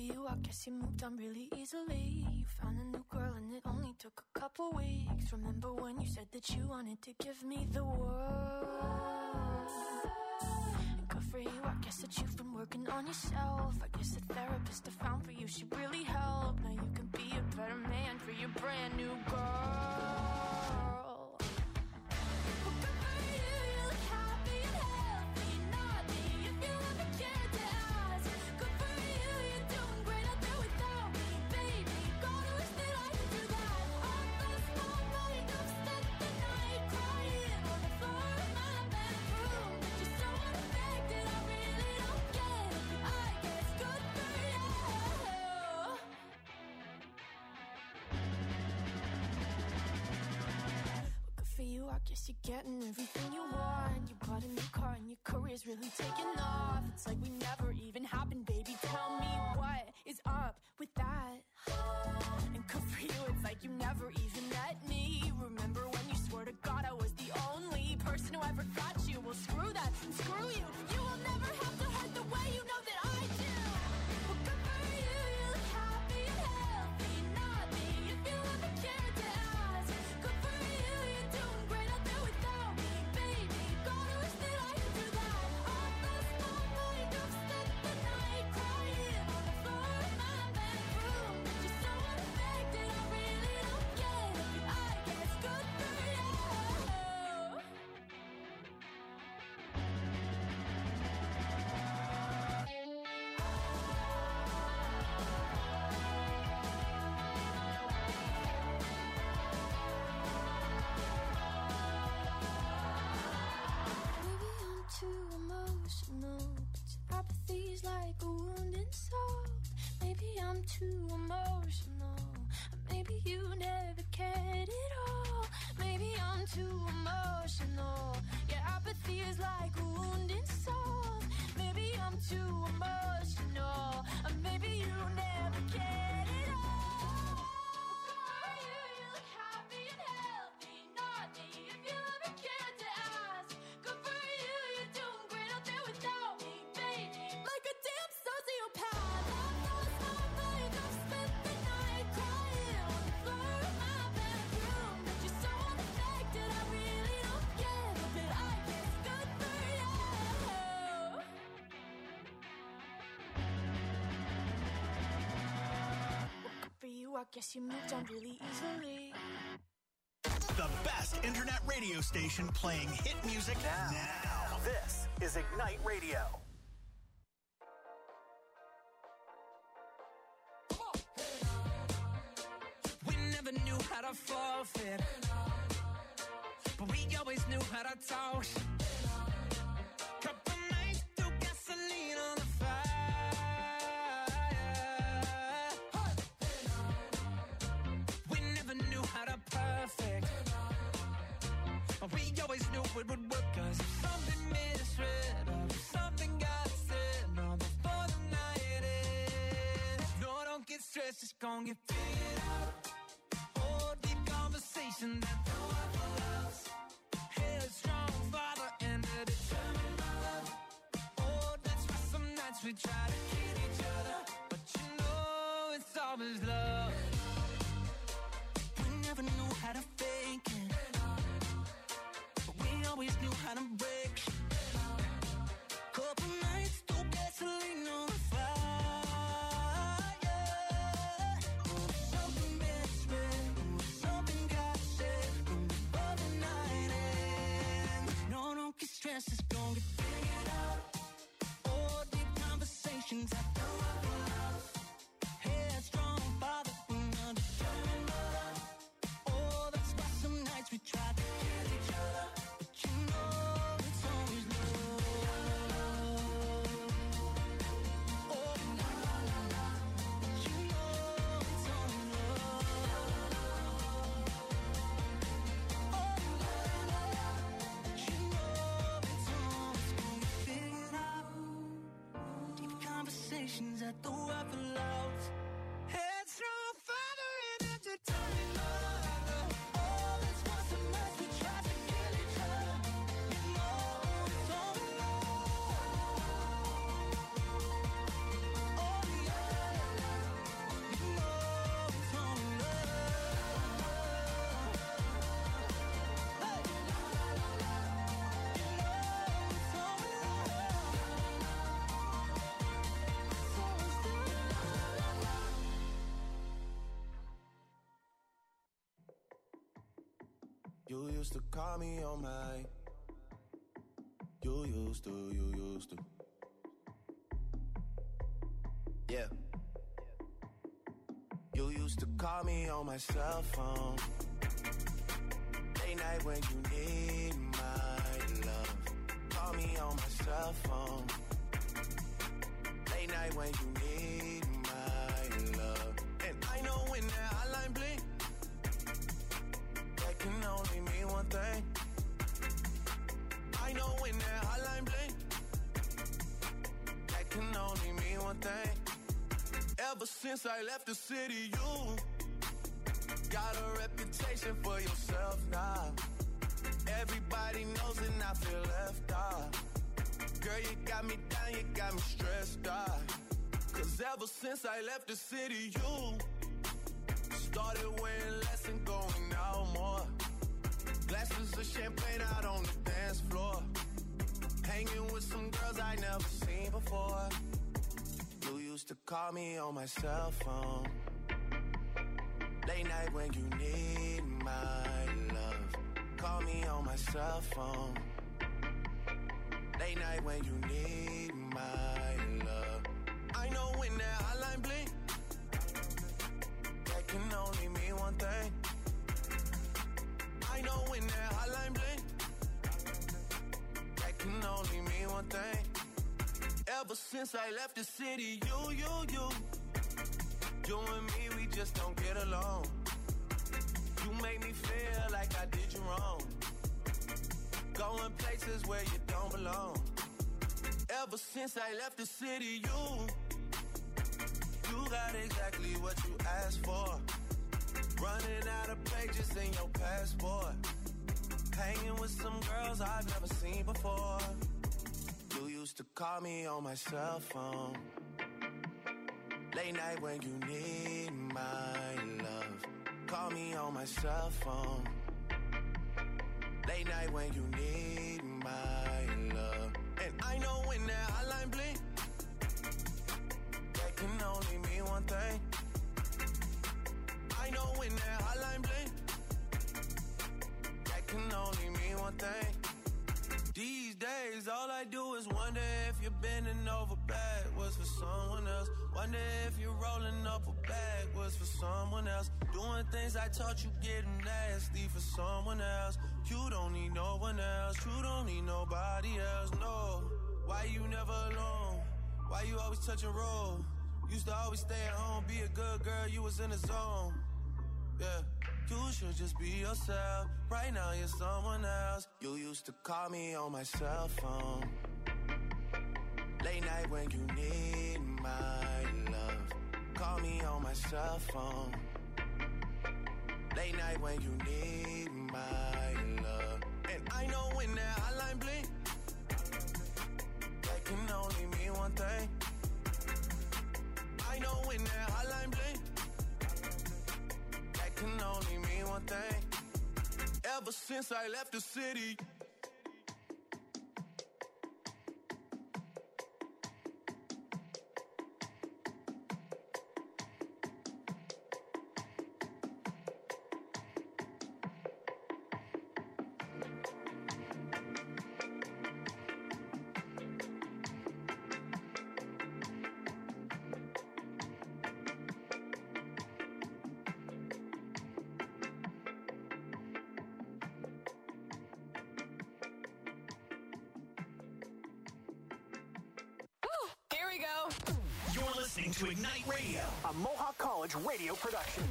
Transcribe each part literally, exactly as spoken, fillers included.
you, I guess you moved on really easily. You found a new girl and it only took a couple weeks. Remember when you said that you wanted to give me the world? And good for you, I guess that you've been working on yourself. I guess the therapist I found for you should really help. Now you can be a better man for your brand new girl. I guess you're getting everything you want. You bought a new car and your career's really taking off. It's like we never even happened, baby. Tell me what is up with that? And good for you, it's like you never even met me. Remember when you swore to God I was the only person who ever got you? Well, screw that and screw you. You will never have to hurt the way you know that I do. Well, good for you, you look happy and healthy. Not me, if you ever cared to ask. Good for you, you're doing great out there without me, baby. Gotta wish that I could do that. I lost my mind, I've spent the night crying on the floor of my bedroom. You're so unaffected, I really don't get it. I guess good for you. Maybe I'm too emotional, but your apathy's like a wounded soul. Maybe I'm too emotional, or maybe you never cared at all. Maybe I'm too emotional, your apathy is like a wounded soul. Maybe I'm too emotional, or maybe you never cared at all. You, you look happy and healthy, not me, if you ever cared to ask. Good for you, you're doing great out there without me, baby. Like a damn sociopath. I've lost my mind, I've spent the night crying on the floor of my bedroom. But you're so unaffected, I really don't get it. But I guess good for you. Well, good for you, I guess you moved on really easily. The best internet radio station playing hit music now. now. This is Ignite Radio. We never knew how to forfeit, but we always knew how to talk. Couple nights threw gasoline on the fire. We never knew how to perfect, but we always knew it would work. 'Cause if something misread or if something got said, no, before the night ends. No, don't get stressed, it's gonna get figured out. Oh, deep conversation that no one loves. Headstrong father and a determined mother. Oh, that's why some nights we try to kill each other, but you know it's always love. We never knew how to fake it, but we always knew how to break. Couple nights through gasoline on the fire. Something misread, something got said before the night ends. No, don't get stressed, it's gonna get figured out. Oh, deep conversations. You used to call me on my. You used to, you used to. Yeah. You used to call me on my cell phone. Late night when you need my love. Call me on my cell phone. Late night when you need my love. And I know when that hotline blink, that can only mean one thing. I know when that hotline blink, that can only mean one thing. Ever since I left the city, you got a reputation for yourself now. Everybody knows and I feel left out. Girl, you got me down, you got me stressed out. Cause ever since I left the city, you started wearing less and going out more. Glasses of champagne out on the dance floor. Hanging with some girls I never seen before. You used to call me on my cell phone. Late night when you need my love. Call me on my cell phone. Late night when you need my love. I know when that hotline blink, that can only mean one thing. I know when that hotline blink, that can only mean one thing. Ever since I left the city, you, you, you, you and me, we just don't get along. You make me feel like I did you wrong. Going places where you don't belong. Ever since I left the city, you, you got exactly what you asked for. Running out of pages in your passport. Hanging with some girls I've never seen before. You used to call me on my cell phone. Late night when you need my love. Call me on my cell phone. Late night when you need my love. And I know when that hotline blink, that can only mean one thing. I know when that hotline blink, that can only mean one thing. These days, all I do is wonder if you're bending over backwards for someone else. Wonder if you're rolling up a backwards for someone else. Doing things I taught you getting nasty for someone else. You don't need no one else. You don't need nobody else, no. Why you never alone? Why you always touch and roll? Used to always stay at home, be a good girl, you was in the zone. Yeah, you should just be yourself. Right now you're someone else. You used to call me on my cell phone. Late night when you need my love. Call me on my cell phone. Late night when you need my love. And I know when that hotline blink, that can only mean one thing. I know when that hotline blink, that can only mean one thing. Ever since I left the city. Listening to Ignite Radio, a Mohawk College radio production.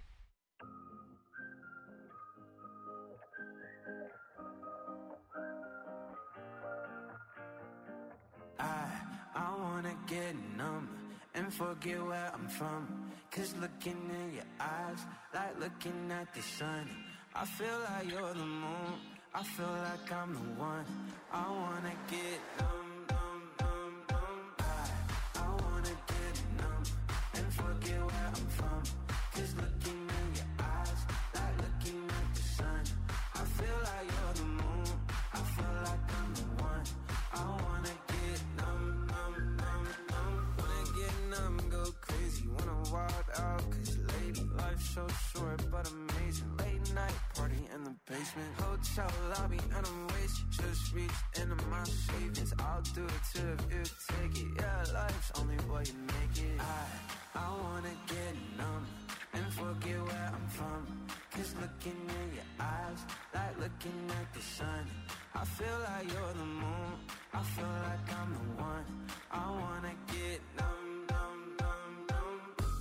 I, I wanna get numb and forget where I'm from. Cause looking in your eyes, like looking at the sun. I feel like you're the moon, I feel like I'm the one. I wanna get numb. basement, hotel lobby, and I'm wasted. Just reached into my savings. I'll do it too if you take it. Yeah, life's only what you make it. I, I wanna get numb and forget where I'm from. Cause looking in your eyes, like looking at the sun. I feel like you're the moon, I feel like I'm the one. I wanna get numb, numb, numb, numb.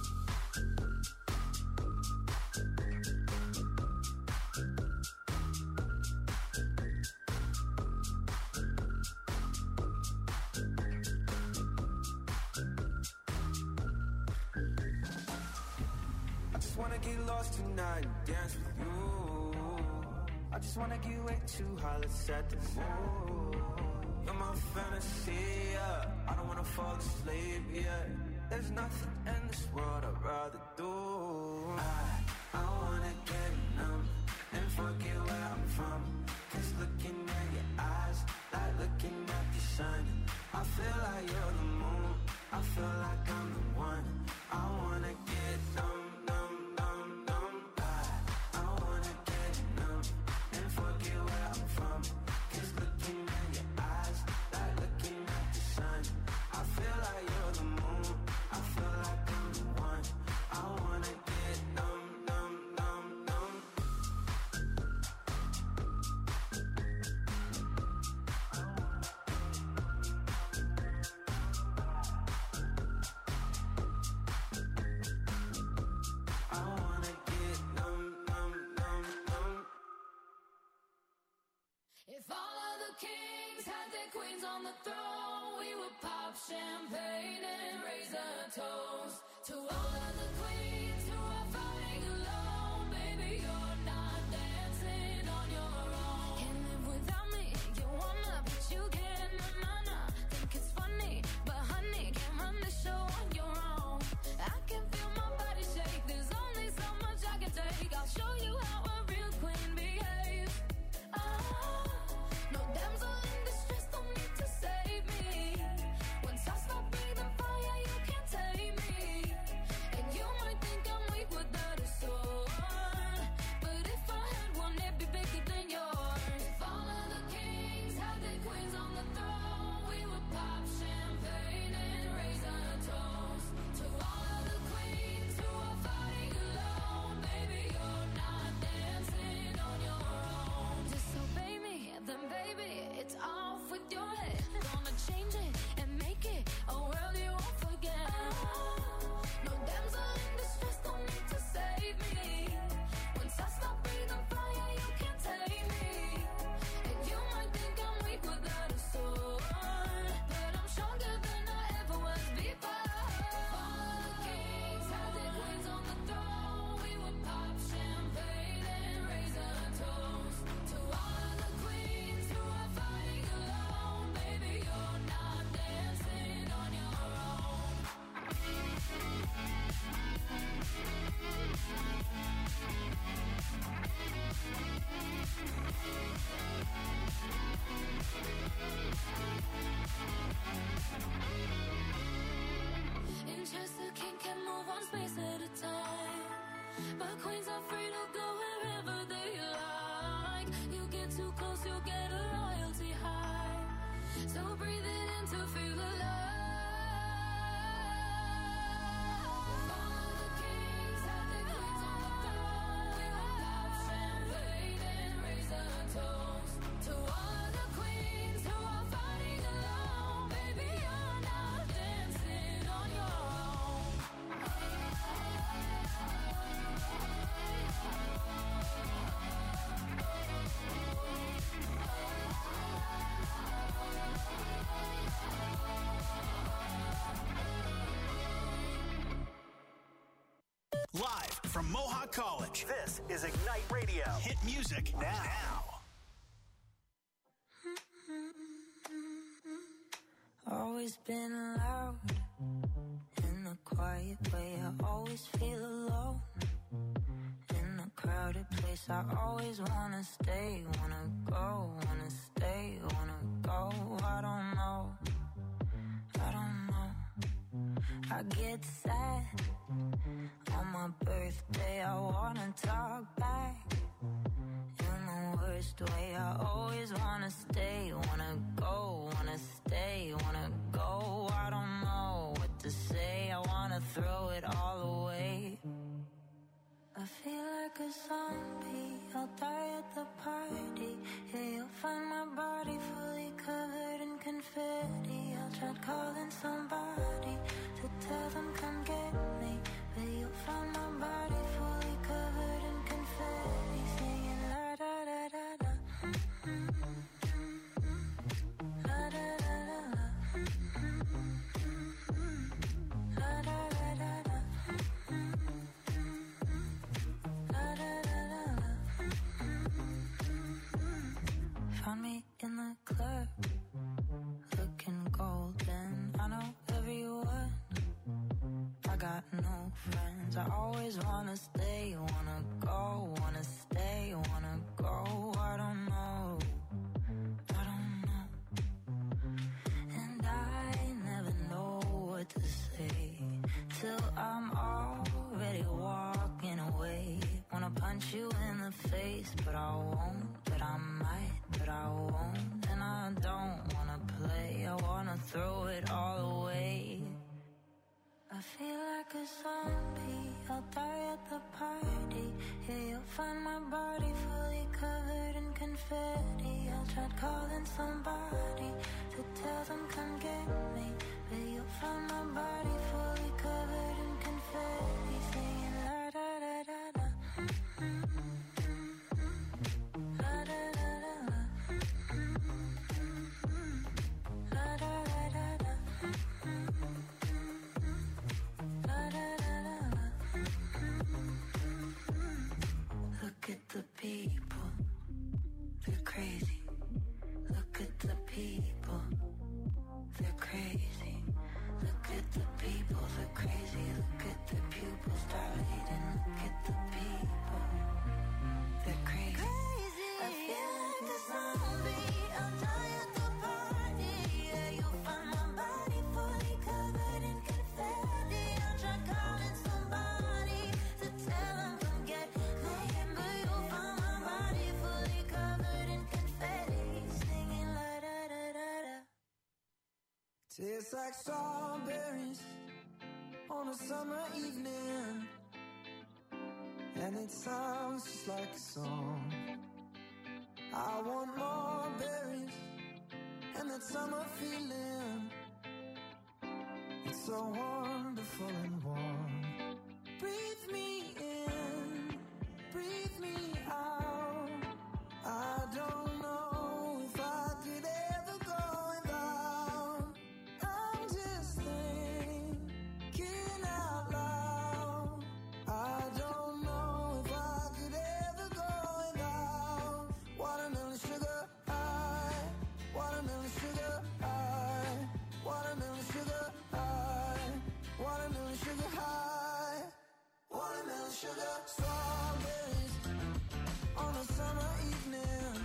I just wanna get lost tonight and dance with you. I just wanna get way too high, let's set the mood. You're my fantasy, yeah. I don't wanna fall asleep, yeah. There's nothing in this world I'd rather do. I, I wanna get numb and forget where I'm from. Cause looking at your eyes, like looking at the sun. I feel like you're the moon, I feel like I'm the one. I wanna get numb. If all of the kings had their queens on the throne, we would pop champagne and raise a toast to all of the queens who are fighting alone. Baby, you're not dancing on your own. Can't live without me, you wanna, but you can't. Nah, nah, nah. Think it's funny, but honey, can't run the show on your own. I can feel my body shake, there's only so much I can take. I'll show you how a real queen behaves. Oh, no damsel in distress, don't need to save me. Once I stop breathing fire, you can't tame me. And you might think I'm weak without a sword, but if I had one, it'd be bigger than yours. If all of the kings had their queens on the throne, we would pop champagne and raise a toast to all of the queens who are fighting alone. Baby, you're not dancing on your own. Disobey me, then baby, it's off with your head. Gonna change it and make it a world you won't forget. No damsel in distress, don't need to save me. Once I stop breathing fire, you can't tame me. And you might think I'm weak without a sword, but I'm stronger than I ever was before. All of the kings had their queens on the throne, we would pop champagne and raise a toast to all of the queens who are fighting alone. Baby, you're not dancing on your own. In chess, the king can move one space at a time, but queens are free to go wherever they like. You get too close, you'll get a royalty high. So breathe it in to feel alive. All of the kings had their queens on the throne, we would pop champagne and raise a toast to all of the queens who are fighting alone. Baby, you're not dancing on your own. Live from Mohawk College, this is Ignite Radio. Hit music now. Always been loud in a quiet way. I always feel alone in a crowded place. I always wanna stay, wanna go, wanna stay, wanna go. I don't know, I don't know. I get sad on my birthday. I wanna talk back in the words worst way. I always wanna stay, wanna go, wanna stay, wanna go. I don't know what to say, I wanna throw it all away. I feel like a zombie, I'll die at the party. Yeah, you'll find my body fully covered in confetti. I'll try calling somebody to tell them come get me, but you'll find my body fully covered in confetti, singing la da da da da. La da da da da. La da da da da. La da da da da. Found me in the club, looking golden. I know everyone, I got no friends. I always wanna stay, wanna go, wanna stay, wanna go. I don't know, I don't know. And I never know what to say till I'm already walking away. Wanna punch you in the face, but I won't, but I might, but I won't. And I don't wanna play, I wanna throw it all away. I feel like a zombie, I'll die at the party. Yeah, you'll find my body fully covered in confetti. I'll try calling somebody to tell them come get me, but you'll find my body fully covered in confetti, singing la da da da da. La da da da da. La da da da da. Look at the people, they're crazy. Look at the people, they're crazy. Look at the people, they're crazy. Look at the pupils dilating. Look at the people, they're crazy. I feel like a zombie, I'll die at the party. Yeah, you'll find my body fully covered in confetti. I'll try calling somebody to tell them come get me, but you'll find my body fully covered in confetti, singing la da da da da. Tastes like strawberries on a summer evening, and it sounds just like a song. I want more berries and that summer feeling. It's so wonderful and warm. Breathe me in, breathe me out. I don't know if I could ever go without. I'm just thinking out loud. I don't know if I could ever go without watermelon sugar high, watermelon sugar high, watermelon sugar high, watermelon sugar high, watermelon sugar. Strawberries on a summer evening,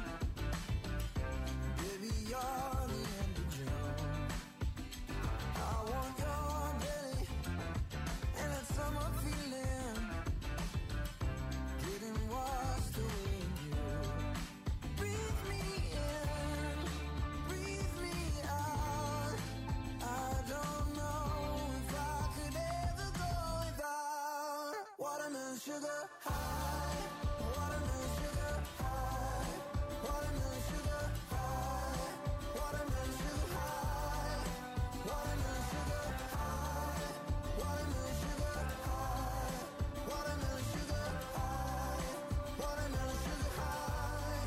baby, you're the end of June. I want your belly and that summer feeling, getting washed away in you. Breathe me in, breathe me out. I don't know if I could ever go without watermelon sugar high, watermelon sugar high, watermelon sugar high, watermelon sugar high, watermelon sugar high, watermelon sugar high, watermelon sugar high, watermelon sugar high.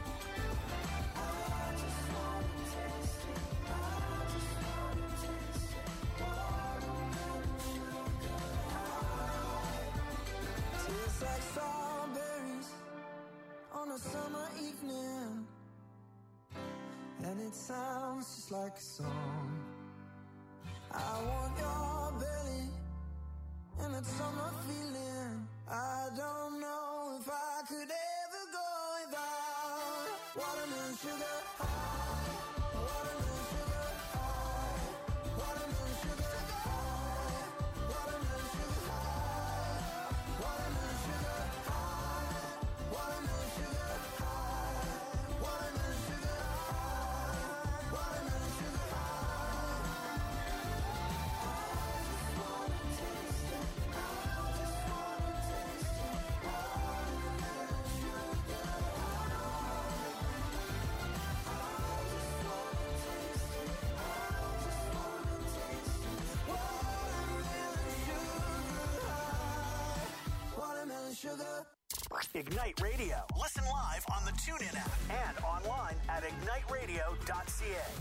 I just wanna taste it, I just wanna taste it, watermelon sugar high. Tastes like strawberries on a summer evening, and it sounds just like a song. I want your belly and that summer feeling. I don't know if I could ever go without watermelon sugar high, watermelon sugar high, watermelon sugar high, watermelon sugar high, watermelon sugar high, watermelon sugar high, Ignite Radio. Listen live on the TuneIn app and online at ignite radio dot c a.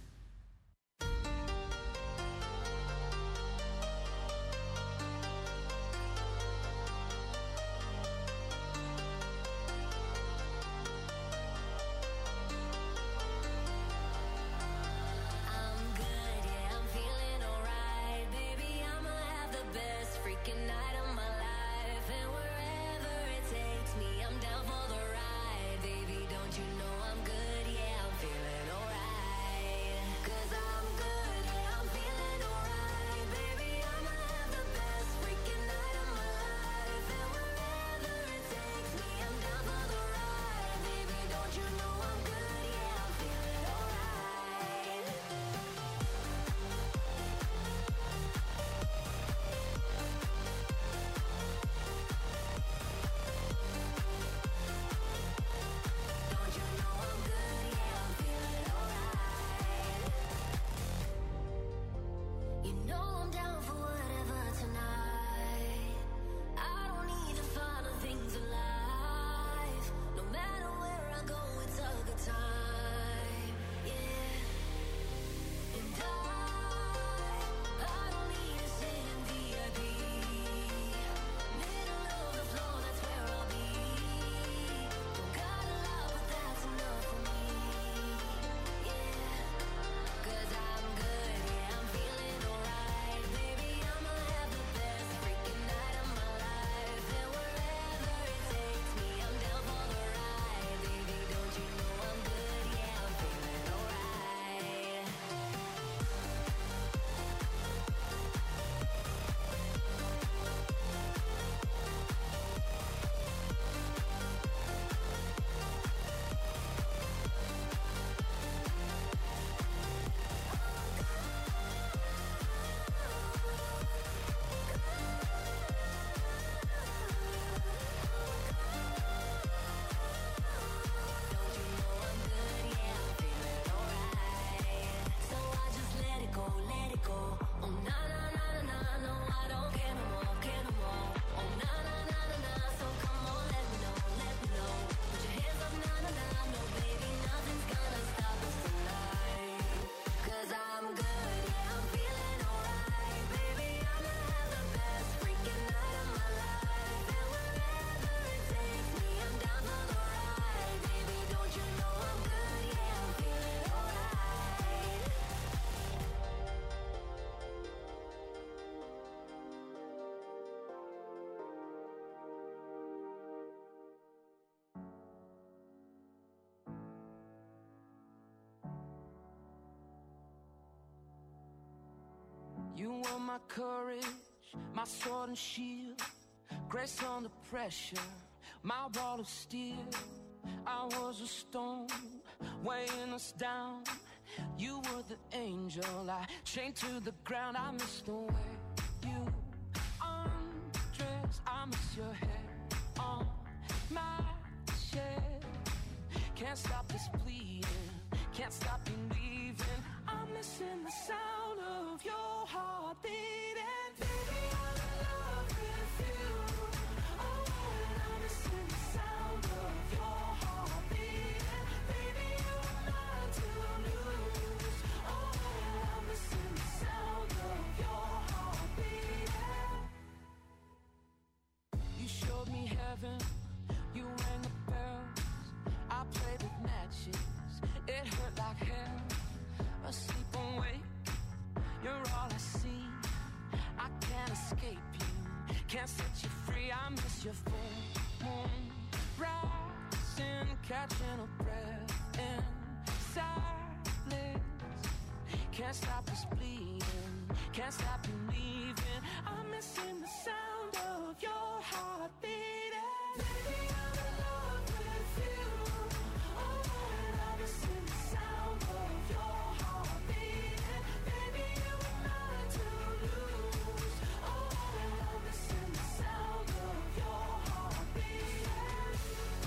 You were my courage, my sword and shield, grace under pressure, my wall of steel. I was a stone weighing us down. You were the angel I chained to the ground. I miss the way you undress. I miss your hair on my chest. Can't stop this bleeding, can't stop you leaving. I'm missing the sound of your heart beating. Baby, I'm in love with you. Oh, and I'm missing the sound of your heart beating. Baby, you're mine to lose. Oh, and I'm missing the sound of your heart beating. You showed me heaven, you rang the bells. I played with matches, it hurt like hell. Asleep and wake, you're all I see. I can't escape you, can't set you free. I miss your full moon rising, catching a breath in silence. Can't stop this bleeding, can't stop you leaving. I'm missing the sound of your heart beating. Baby, I'm in love with you. Oh, and I'm missing the sound of your heart beating. Baby, you were mine to lose. Oh, and I'm missing the sound of your heart beating.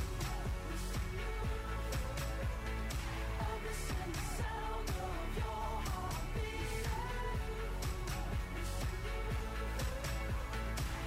I'm missing the sound of your heart beating.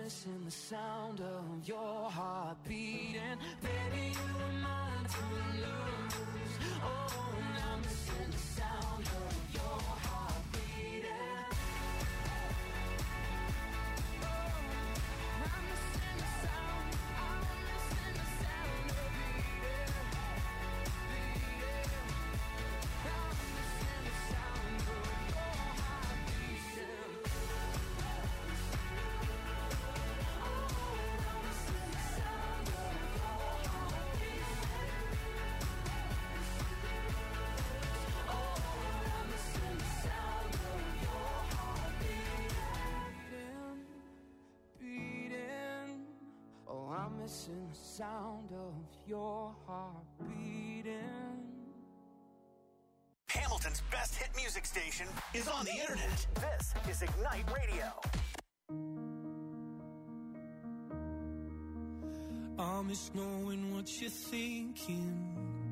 missing the sound of your heart beating. Baby, you were mine to lose. Oh, and I'm missing the sound of your heart beating. Oh, I'm missing the sound, I'm missing the sound of beating, beating. I'm missing the sound of your heart beating. Missing the sound of your heart beating. Hamilton's best hit music station is on the internet. This is Ignite Radio. I miss knowing what you're thinking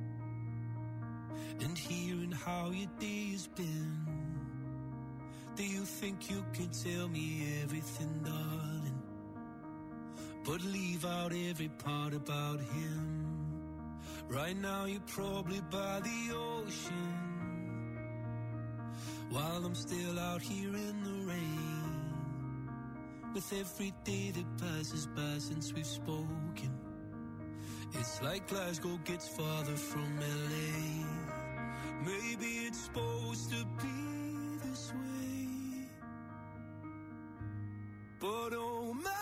and hearing how your day's been. Do you think you could tell me everything, darling, but leave out every part about him? Right now you're probably by the ocean, while I'm still out here in the rain. With every day that passes by since we've spoken, it's like Glasgow gets farther from L A. Maybe it's supposed to be this way, but oh my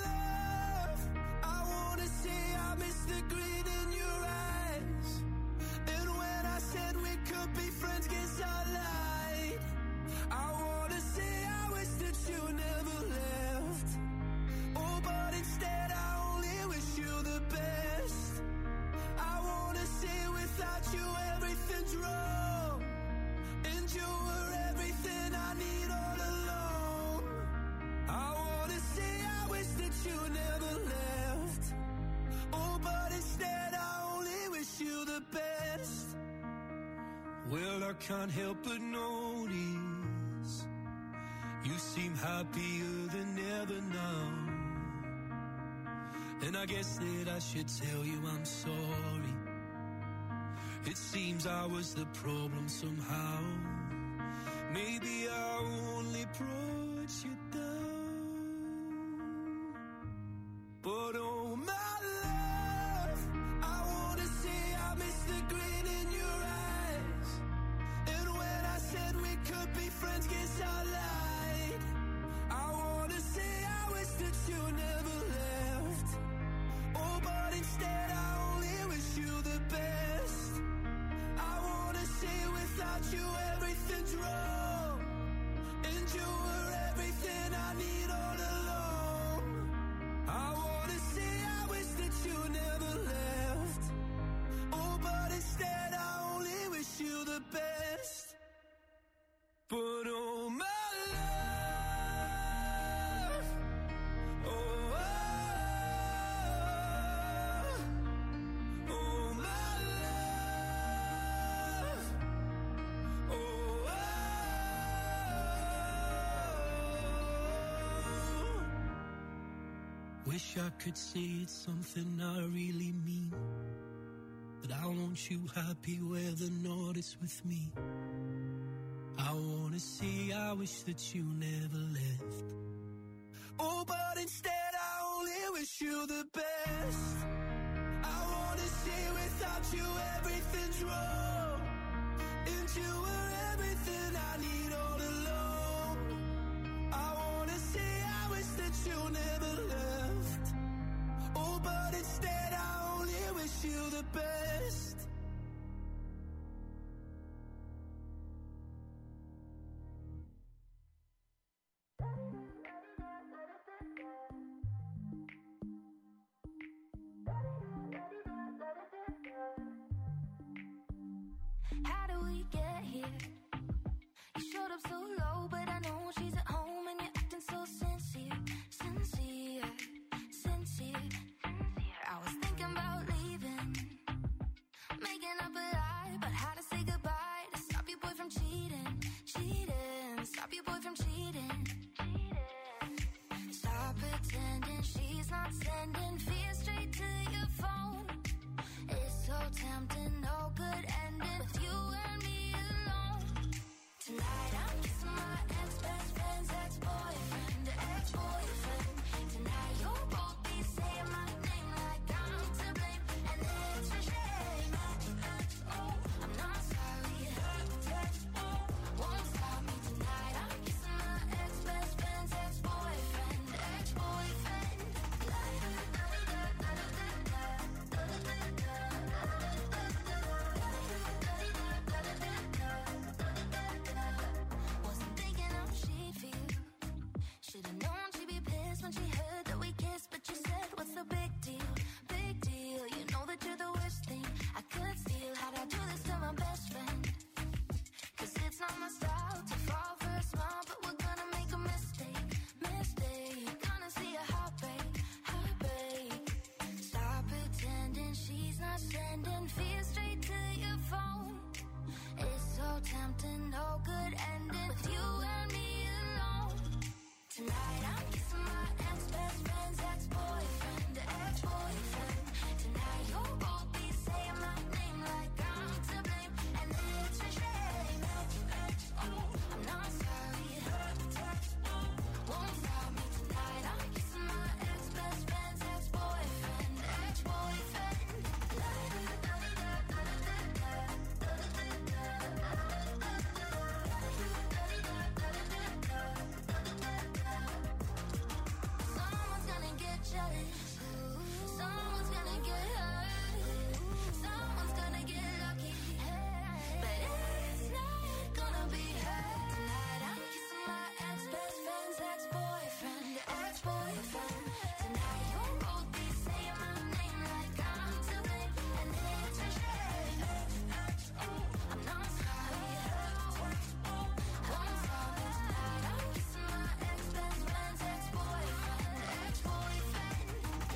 the green in your eyes, and when I said we could be friends, guess I lied. I wanna say I wish that you never left. Oh, but instead I only wish you the best. I wanna say without you everything's wrong, and you were everything I need all along. I wanna say I wish that you never left. Oh, but instead I only wish you the best. Well, I can't help but notice you seem happier than ever now, and I guess that I should tell you I'm sorry. It seems I was the problem somehow. Maybe I only brought you down, but oh my friends, guess I lied. I wanna say I wish that you never left. Oh, but instead I only wish you the best. I wanna say without you everything's wrong, and you were everything I need all along. I wanna say I wish that you never left. Oh, but instead I only wish you the best. But oh my love, oh, oh, oh my love, oh, oh. Wish I could say it's something I really mean, that I want you happy whether or not it's with me. I wanna say I wish that you never left. Oh, but instead I only wish you the best. I wanna say without you everything's wrong, and you were everything I need all along. I wanna say I wish that you never left. Oh, but instead I only wish you the best. How do we get here? You showed up so low, but I know she's at home and you're acting so sincere, sincere, sincere. I was thinking about leaving, making up a lie about how to say goodbye, to stop your boy from cheating, cheating, stop your boy from cheating, cheating. Stop pretending sending fears straight to your phone. It's so tempting, no good ending with you and me alone. Tonight I'm kissing my ex-best friend's ex-boyfriend, ex-boyfriend. Tonight you'll both be saying my name like I'm to blame, and it's a shame. I'm not sorry, won't stop me tonight. I'm kissing my ex-best friend's ex-boyfriend, ex-boyfriend. Someone's gonna get jealous. Someone's gonna get hurt. Someone's gonna get lucky. But it's not gonna be her. Tonight I'm kissing my ex-best friend's ex-boyfriend, ex-boyfriend. Tonight you'll both be saying my name like I'm to blame, and it's a shame. I'm not sorry, won't stop me tonight. I'm kissing my ex-best friend's ex-boyfriend, ex-boyfriend.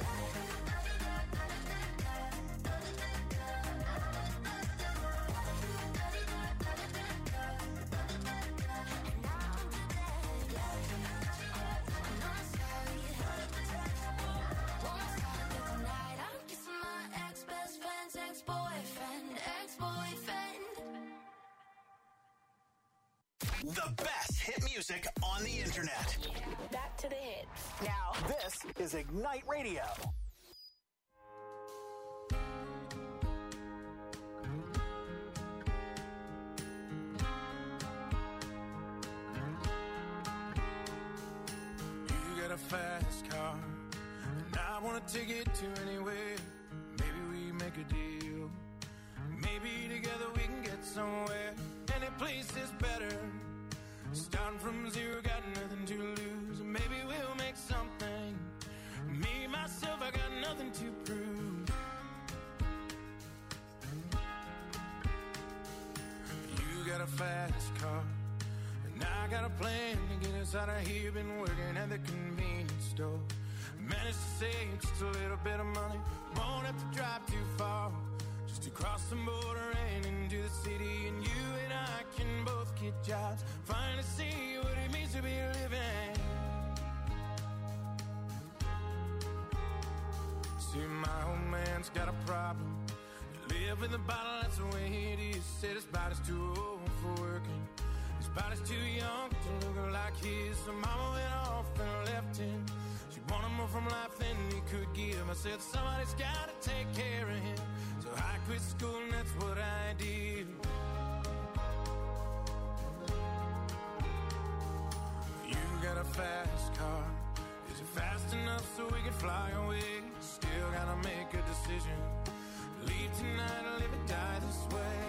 The best hit music on the internet. Back to the hits. Now, This is Ignite Radio. You got a fast car, and I wanna take it to anywhere. Maybe we make a deal. Maybe together we can get somewhere. Any place is better. Starting from zero, got nothing to lose. Maybe we'll make something. Me, myself, I got nothing to prove. You got a fast car, and I got a plan to get us out of here. Been working at the convenience store. Managed to save just a little bit of money. Won't have to drive too far. Just to cross the border and into the city. And you and I can both get jobs. Finally see what it means to be living. See, my old man's got a problem. You live in the bottle, that's the way it is. Said his body's too old for working. His body's too young to look like his. So mama went off and left him. She wanted more from life than he could give. I said somebody's gotta take care of him. So I quit school and that's what I did. You got a fast car. Is it fast enough so we can fly away? Still gotta make a decision. Leave tonight or live or die this way.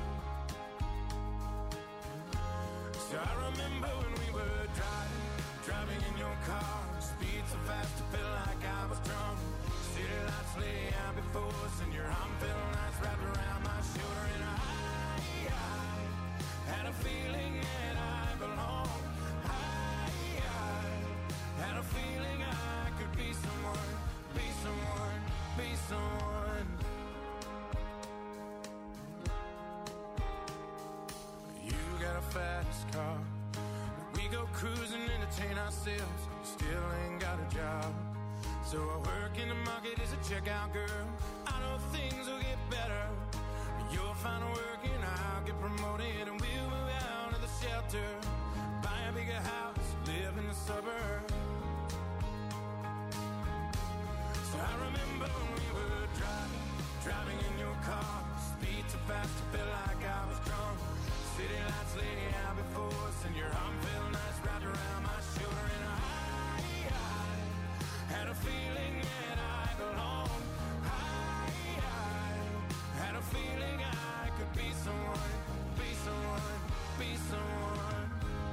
So I remember when we were driving, driving in your car. Speed so fast it felt like I was drunk. City lights lay out before us, and your arm felt nice wrapped around my shoulder. And I, I had a feeling that I belonged. I, I had a feeling I could be someone, be someone, be someone. You got a fast car. We go cruising, entertain ourselves. Still ain't got a job. So I work in the market as a checkout girl. I know things will get better. You'll find work and I'll get promoted. And we'll move out of the shelter. Buy a bigger house, live in the suburbs. So I remember when we were driving, driving in your car. Speed so fast it felt like I was drunk. City lights lay out before us, and your arm felt nice wrapped around my shoulder. And I, I had a feeling that I belonged. I, I had a feeling I could be someone, be someone, be someone.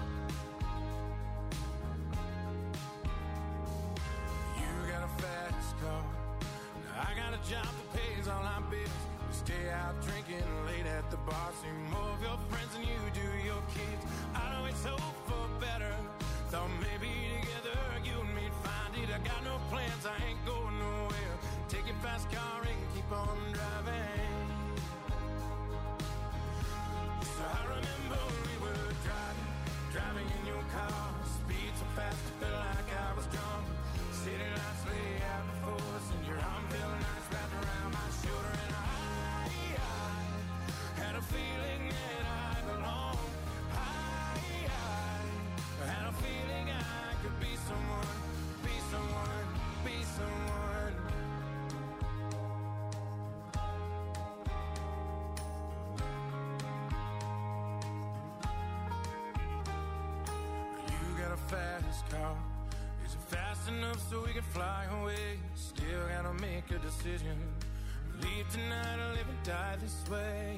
You got a fast car. Now I got a job that pays all our bills. We stay out drinking late at the bar. See more of your friends than you do your kids. I know it's hope for better. Thought maybe together you and me'd find it. I got no plans, I ain't going nowhere. Take your fast car and keep on driving. Just enough so we can fly away. Still gotta make a decision. Leave tonight or live and die this way.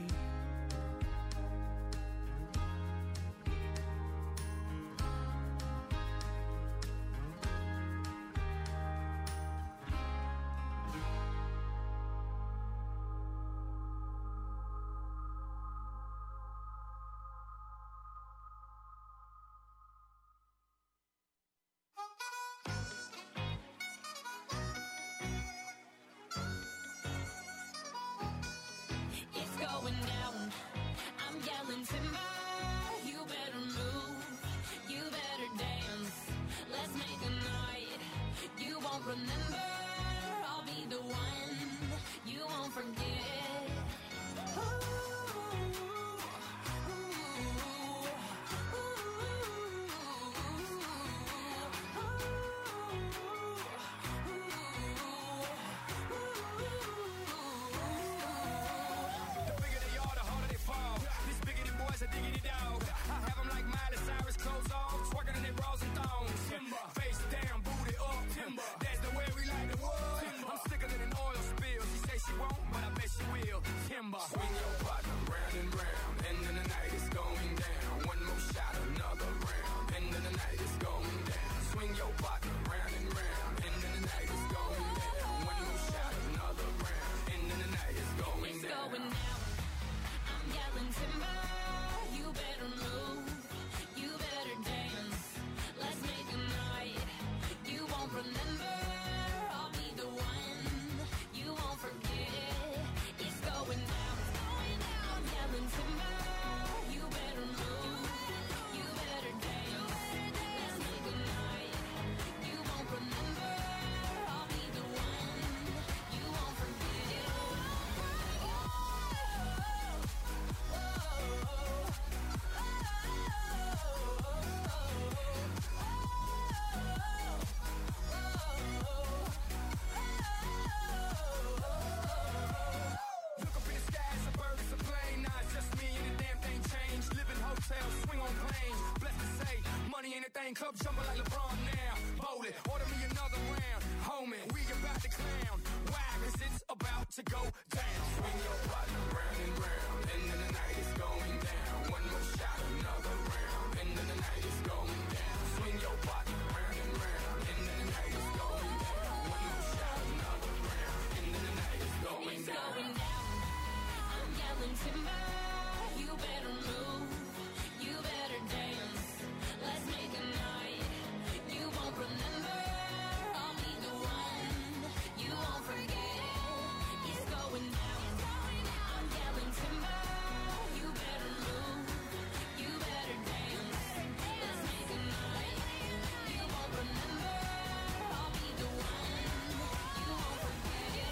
Club jumping like LeBron now. Bowl it, order me another round. Homie, we about to clown. Why? Cause it's about to go down. Swing your partner round and round. End of the night is going down. One more shot, another round. End of the night is going down. Swing your partner round and round. End of the night is going down. One more shot, another round. End of the night is going it's down. Going down. I'm yelling timber. You better move. You better dance. Let's make a night you won't remember. I'll be the one you won't forget. It's going down. I'm yelling timber. You better move. You better dance. Let's make a night you won't remember. I'll be the one you won't forget.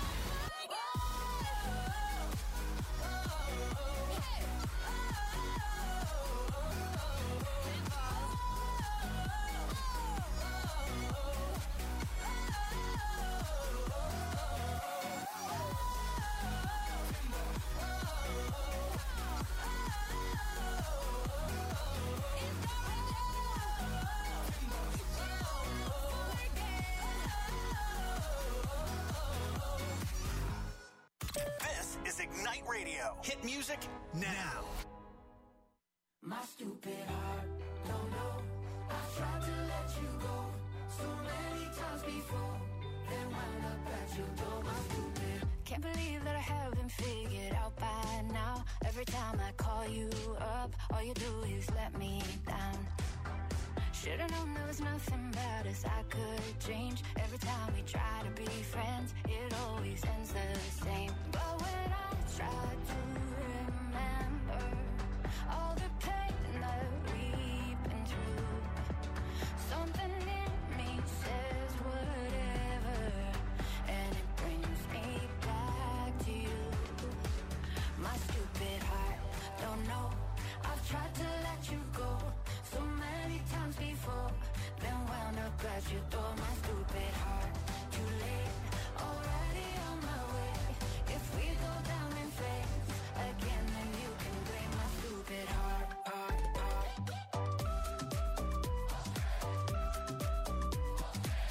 This is Ignite Radio. Hit music now. My stupid heart, don't know. I've tried to let you go so many times before. Then wound up at your door, my stupid. Can't believe that I haven't figured out by now. Every time I call you up, all you do is let me down. Should've known there was nothing bad as I could change. Every time we try to be friends, it always ends the same. But when I try to remember all the pain that we've been through, something in me says whatever, and it brings me back to you. My stupid heart, don't know. I've tried to let you go so many times before, then wound up at your door. My stupid heart, too late, already on my way. If we go down in flames again, then you can blame my stupid heart, heart, heart.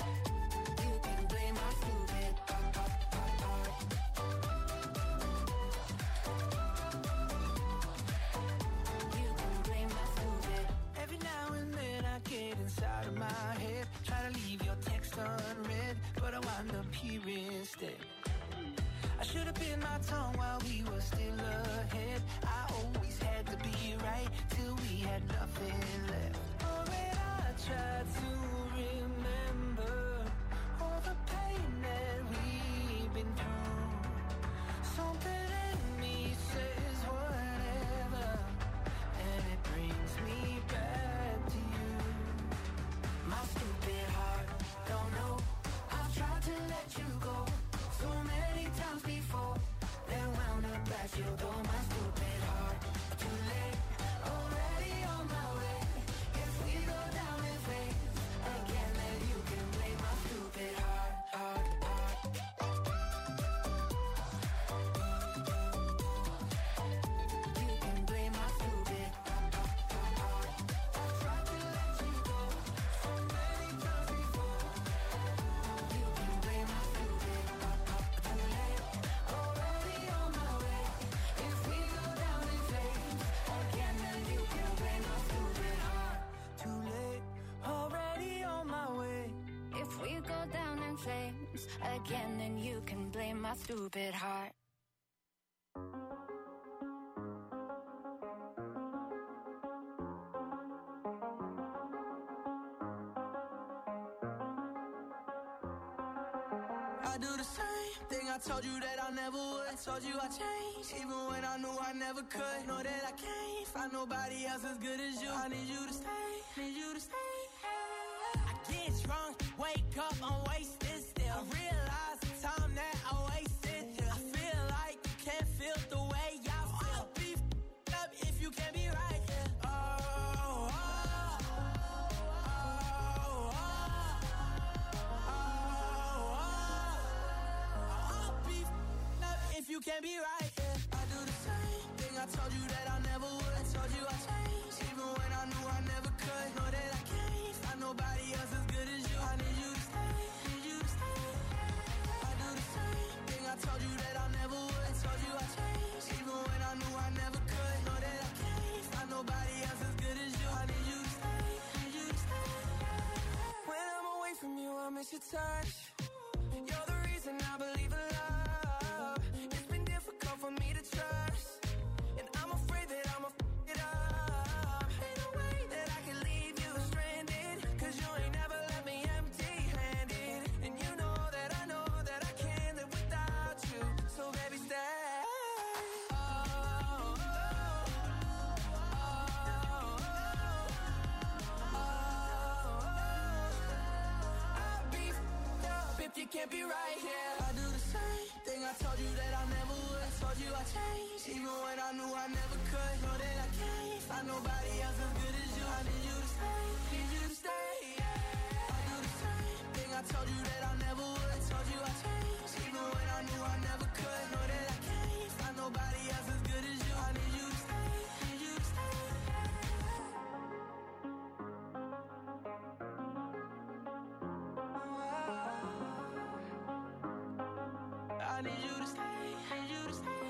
our tongue while we were still ahead. I always had to be right till we had nothing left. Oh, when I tried to remember all the pain that we've been through, something in me says whatever, and it brings me back to you. My stupid heart, don't know, I've tried to let you go so many times before, then wound up at your door. My stupid heart, too late, already on my way. If we go down in flames again, then you can blame my stupid heart, heart, heart. You can blame my stupid heart, heart, heart. I tried to let you go so many times before. You can blame my stupid heart, heart. Too late, already on my way. If we go down in flames again, then you can blame my stupid heart. Too late, already on my way. If we go down in flames again, then you can blame my stupid heart. I do the same thing I told you that I never would. I told you I changed, even when I knew I never could. Know that I can't find nobody else as good as you. I need you to stay, need you to stay. I get drunk, wake up, I'm wasted still. I realize the time that I wasted here. I feel like you can't feel the way I feel. I'll be f***ed up if you can't be right here. Oh, oh, oh, oh, oh, oh. I'll be f***ed up if you can't be right here. I do the same thing I told you that I never would. I told you I changed, even when I knew I never could. Know that I can't find nobody else as good as you. I need you to stay, need you to stay. I do the same thing I told you that I never would. I told you I changed, even when I knew I never could. Know that I can't find nobody else as good as you. I need you to stay, need you to stay. When I'm away from you, I miss your touch. You're the reason I believe in love. It's been difficult for me to trust, and I'm afraid that I'ma f*** it up. Ain't no way that I can leave you stranded, cause you ain't never left me empty-handed. And you know that I know that I can't live without you. So baby, stay. Oh, oh, oh, oh, oh. I'll be f***ed up if you can't be right here. I do the same thing I told you that I never would. I told you I changed, even when I knew I never could. Know that I can't find nobody else as good as you. I need you to stay, need you to stay. I do the same thing I told you that I never would. I told you I changed, even when I knew I never could. Know that I can't find nobody else as good as you. I need you to stay, need you to stay. I need you to stay, need you to stay.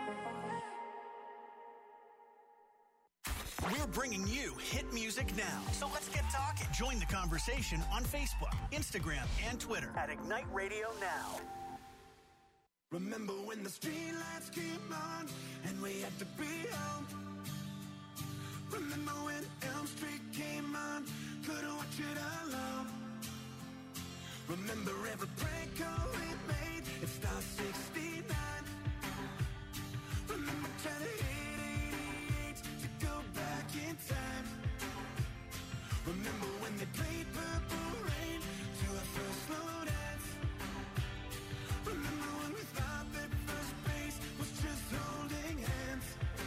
We're bringing you hit music now. So let's get talking. Join the conversation on Facebook, Instagram, and Twitter at Ignite Radio Now. Remember when the streetlights came on and we had to be home? Remember when Elm Street came on, couldn't watch it alone? Remember every prank call we made, it's Star sixty-nine. Remember trying to hit eighty-eight to go back in time. Remember when they played Purple Rain to our first slow dance? Remember when we thought that first base was just holding hands?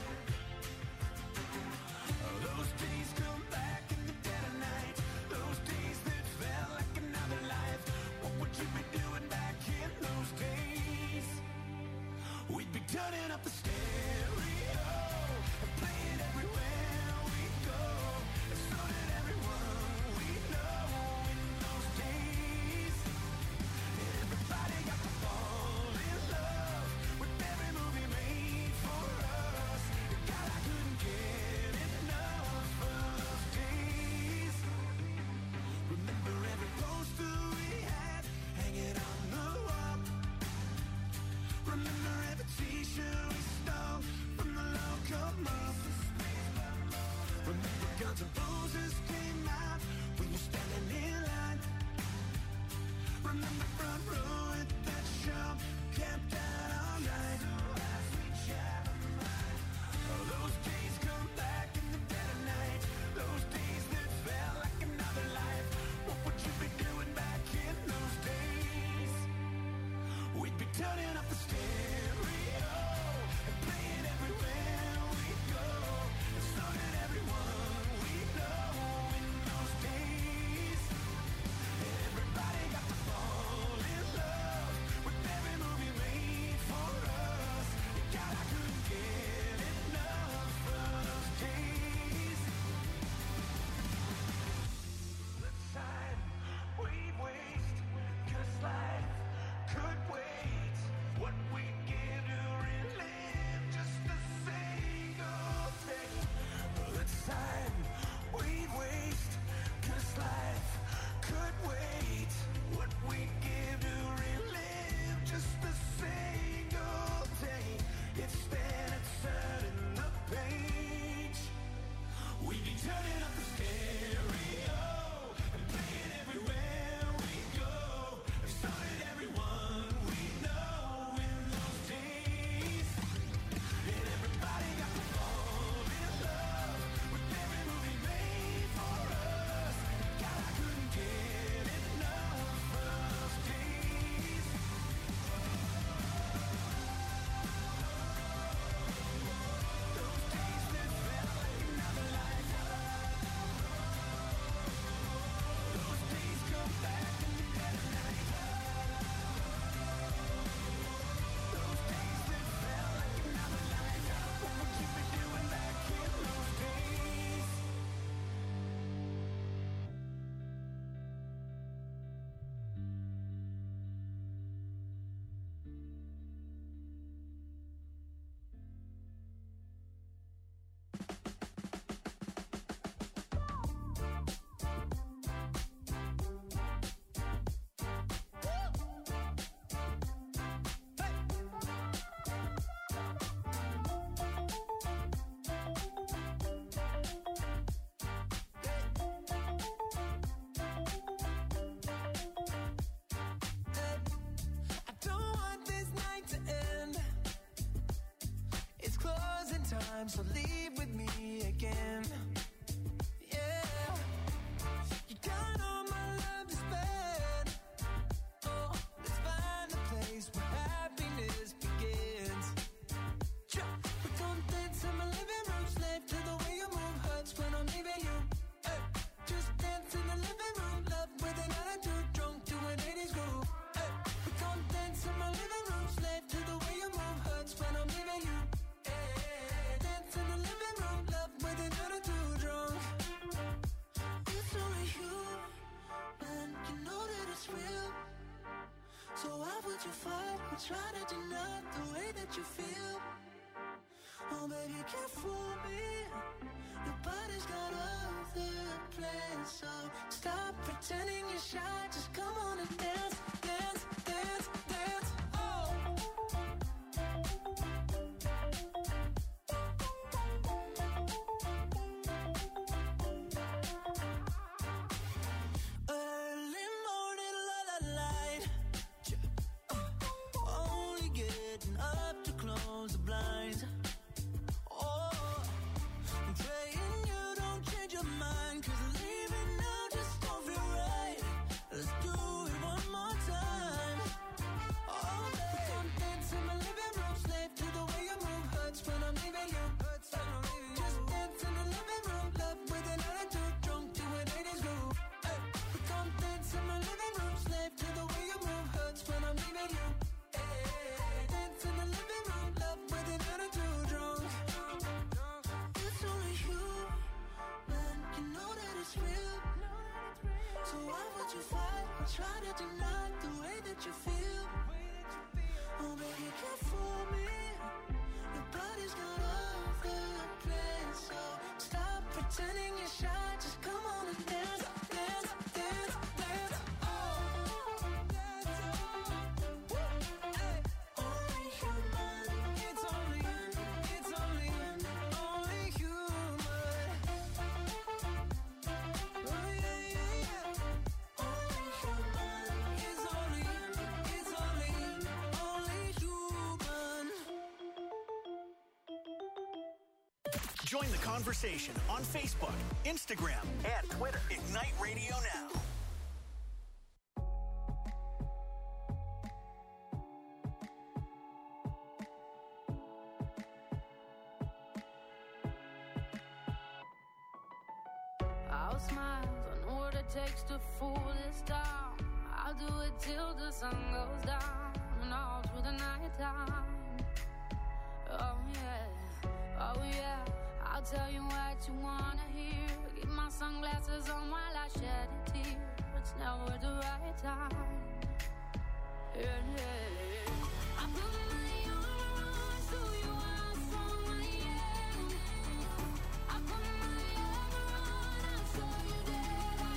Those days come back in the dead of night. Those days that felt like another life. What would you be doing back in those days? We'd be turning up the stereo and playing everywhere we go. And so did everyone we know in those days. And everybody got to fall in love with every movie made for us. God, I couldn't get enough of those days. Remember every poster we had hanging on the wall. Remember every T time, so leave with me again. Yeah, you got all my love to spend. Oh, let's find a place where happiness begins. We gon' dance in my living room, slave to the way you move, hurts when I'm leaving you. Hey, just dance in the living room, love with an attitude, drunk to an eighties groove. Hey, we gon' dance in my living room, slave to the way you move, hurts when I'm leaving you. Hey, dance in the living room, love with an attitude, drunk. It's only you, and you know that it's real. So why would you fight or try to deny the way that you feel? Oh baby, you can't fool me. Your body's got other plans, so stop pretending you're shy. Just come on and dance, dance, dance, dance. Oh. Early morning, la la light. Only getting up to close the blinds. Oh, I'm praying you don't change your mind, 'cause leaving now just don't feel right. Let's do it one more time. Oh, baby, we gon' dance in my living room, slave to the way you move, hurts when I'm leaving you. Hurts when I'm leaving you. Just dance in the living room, love with an attitude, drunk to an eighties groove. Hey, we gon' dance in my living room, slave to the way you move, hurts when I'm leaving you. Hey, dance in the living room, love with an attitude, drunk. It's only you, man, you know that it's real. So why would you fight or try to deny the way that you feel? Oh baby, you can't fool me. Your body's got other plans, so stop pretending you're shy. Just come on and dance, dance, dance, dance. Oh, hey, only human. It's only, it's only, only human. Oh yeah, yeah, yeah. Only human. It's only, it's only, only human. Join the conversation on Facebook, Instagram, and Twitter. Ignite Radio Now. I'll smile, I know what it takes to fool this town. I'll do it till the sun goes down and all through the night time. Oh yeah, oh yeah, I'll tell you what you wanna hear. Keep my sunglasses on while I shed a tear. It's never the right time. Yeah, yeah. I put my armor on so you are strong I am. I put my armor on, I'll show you that I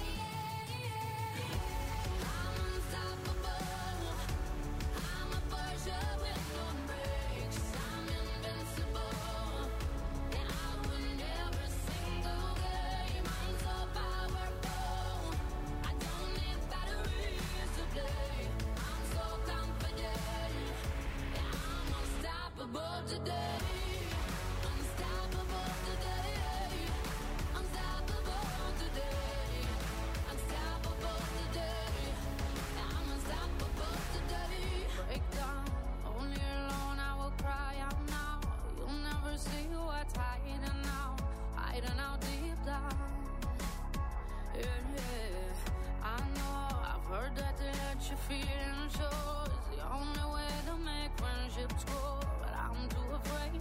am. I'm unstoppable. I'm a Persia with no brakes. I'm invincible. And I win every single game. I'm so powerful. I don't need batteries to play. I'm so confident. Yeah, I'm unstoppable today. Unstoppable today. Unstoppable today. Unstoppable today. Yeah, I'm unstoppable today. Break down, only alone I will cry out now. You'll never see what's hiding now, hiding out deep down. Yeah, yeah. I know, I've heard that to let you feel and show is the only way to make friendships grow. But I'm too afraid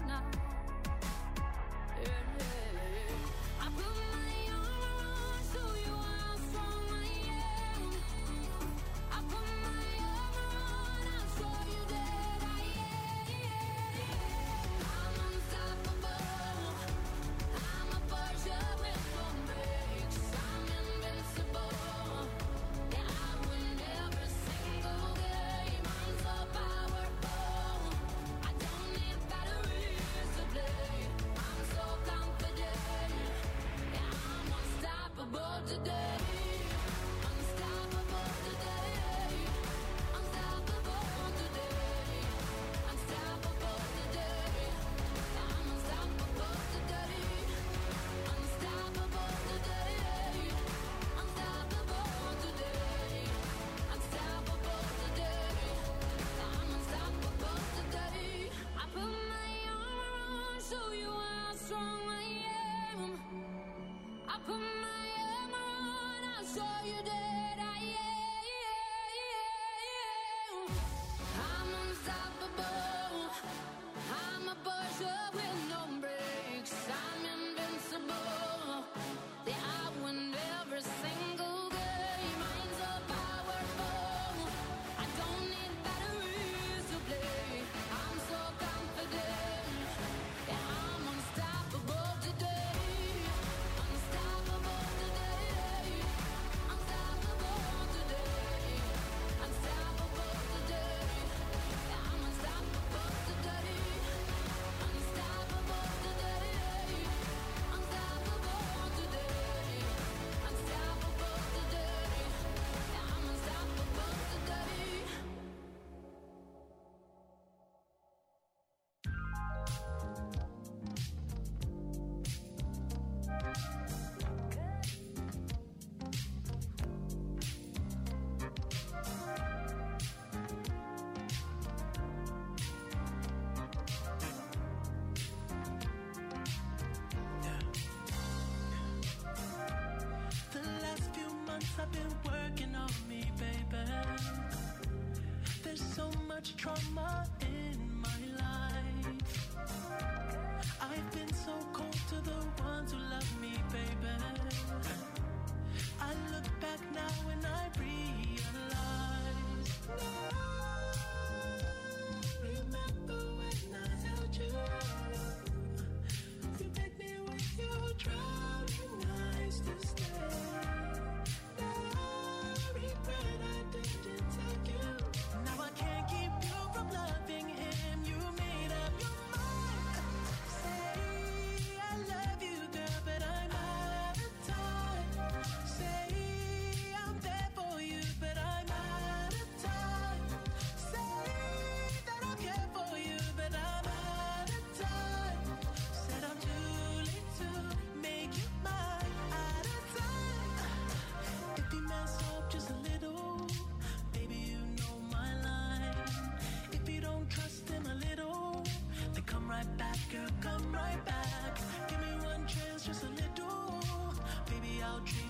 much trauma in my life. I've been so cold to the ones who love me, baby. I look back now and I realize. Remember when I held you? You begged me with your drowning eyes to stay. Now I regret I didn't take you. Now I can't keep you from loving him. You made up your mind. Say I love you, girl, but I'm out of time. Say I'm there for you, but I'm out of time. Say that I care for you, but I'm out of time. Said I'm too late to make you mine. Out of time. If you mess up just a little, baby, you know my line. If you don't trust him a little, then come right back, girl, come right back. Give me one chance, just a little. Baby, I'll treat